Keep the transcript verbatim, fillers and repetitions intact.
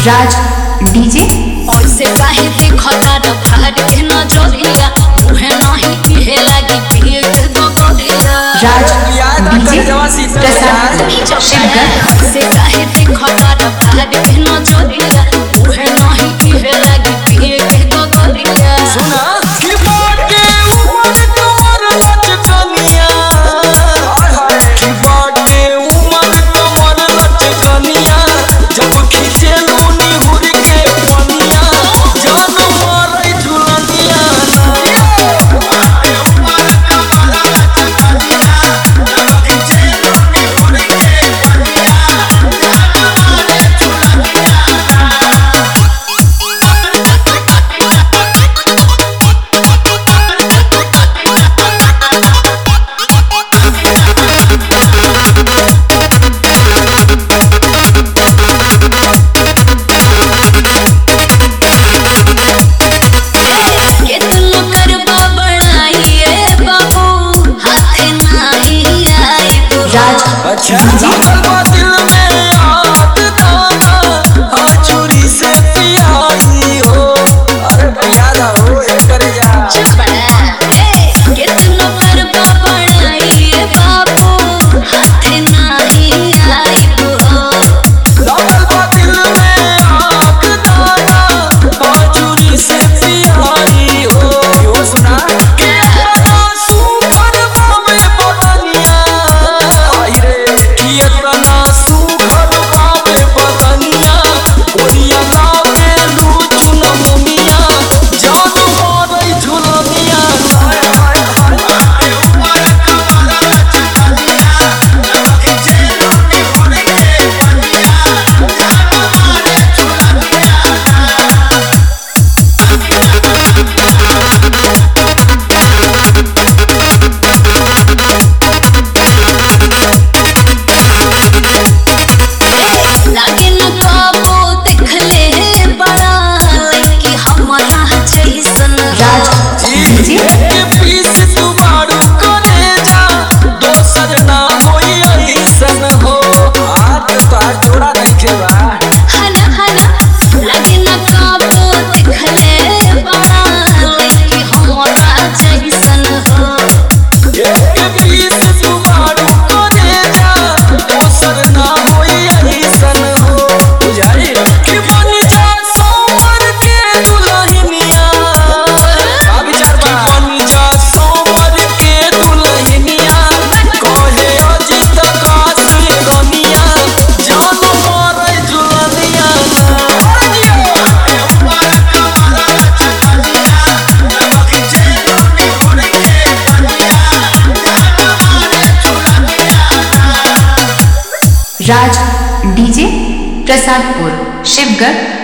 राज DJ ऐसे काहे देखता रे फाड़ के नजरिया मुहे नहीं इहे लागी पिए के गोगरिया राज डीजे प्रसाद शिवगढ़ ऐसे काहे देखता रे फाड़ के नजरिया मुहे नहीं इहे लागी पिए के गोगरिया सुना की बाटे उमर कमर लचकनिया की बाटे उमर कमर लचकनिया जब खींचे लूनी हुर के पनिया जान मारे झुलनिया उमर कमर लचकनिया जब खींचे लूनी हुर के पनिया जान मारे झुलनिया अच्छा दिल में आग दाना चोरी से पियाई हो अरे याद हो कर जा चुप बड़ा ए कितनो करबा बड़ाई ए बाबू हाथे नहीं आई हो लागल दिल में आग दाना चोरी से पियाई हो यो सुना के आंसू भरवा में बदनिया आई रे कि इतना सुखद पावे बदनिया ओरिया लागे लूचू न मुनिया जान मारे झुलनिया हाय हाय हाय उमर कमर लचकनिया जब खींचे लूनी हुर के पनिया जान मारे झुलनिया लागे न काबो देखले बड़ा लड़की हमारा जैसन राज डीजे के पीस तू बारू करे जा दोसर ना होई ऐसन हो आज तो आज जोड़ा रखे बा हना हना लागे न काबो देखले बड़ा लड़की हमारा जैसन हो के पीस तू बारू करे जा दोसर ना होई ऐसन हो बुझाई कि बन जा सोमर के दुल्हनिया आ विचार बा बन जा सोमर के दुल्हनिया कहे अजित काश रनिया जान मारे झुलनिया उमर कमर लचकनिया जब खींचे लूनी हुर के पनिया जान मारे झुलनिया राज डीजे प्रसादपुर शिवगढ़।